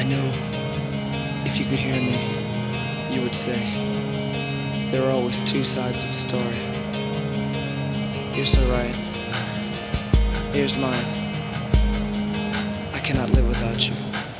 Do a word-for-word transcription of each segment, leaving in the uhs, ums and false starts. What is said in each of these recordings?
know if you could hear me, you would say there are always two sides of the story. You're so right. Here's mine. I cannot live without you.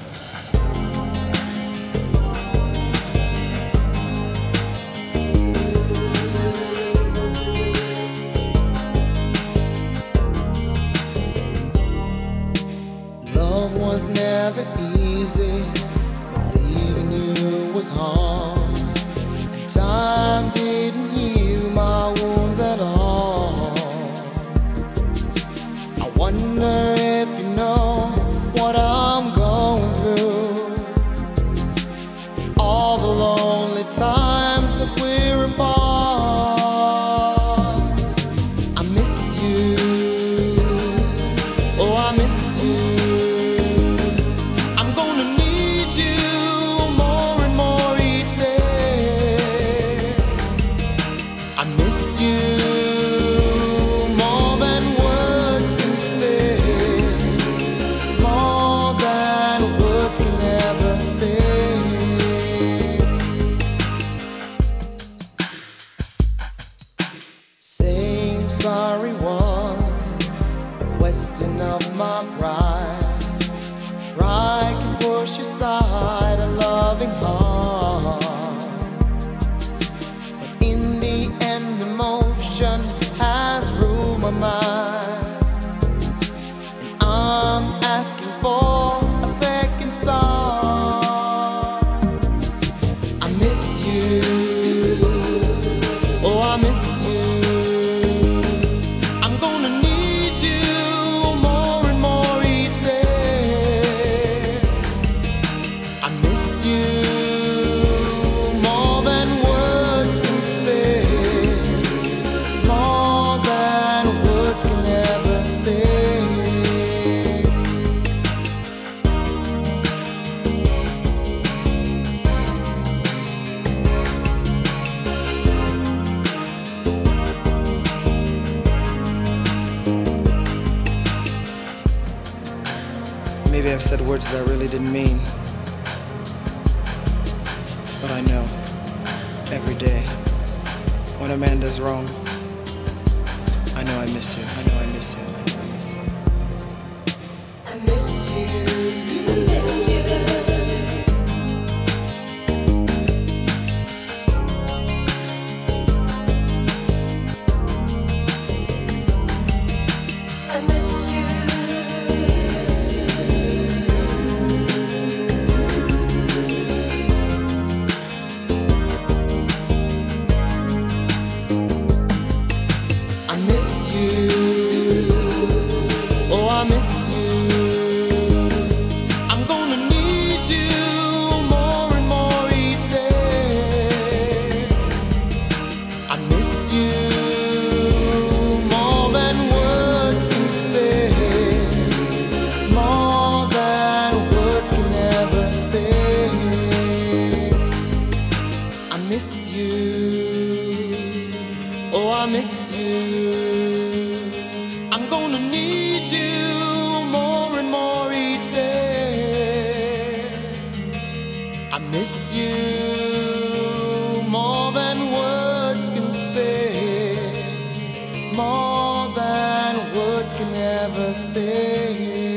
Love was never easy, but leaving you was hard. And time didn't heal my wounds at all. I wonder if you know what I'm going through. All the lonely times that we're apart. I miss you. Oh, I miss you. I miss you more than words can say, more than words can ever say. Saying sorry was a question of my pride. Pride can push aside a loving heart. Emotion has ruled my mind. I'm asking for a second start. I miss you. Oh, I miss you. I'm gonna need you more and more each day. I miss you. Maybe I've said words that I really didn't mean, but I know every day when a man does wrong, I know I miss you. I know I miss you. I know I miss you. I miss you. I miss you. I miss you. I miss you. Oh, I miss you. I'm gonna need you more and more each day. I miss you more than words can say, more than words can ever say. I miss you. Oh, I miss you. I'm gonna need you more and more each day. I miss you more than words can say, more than words can ever say.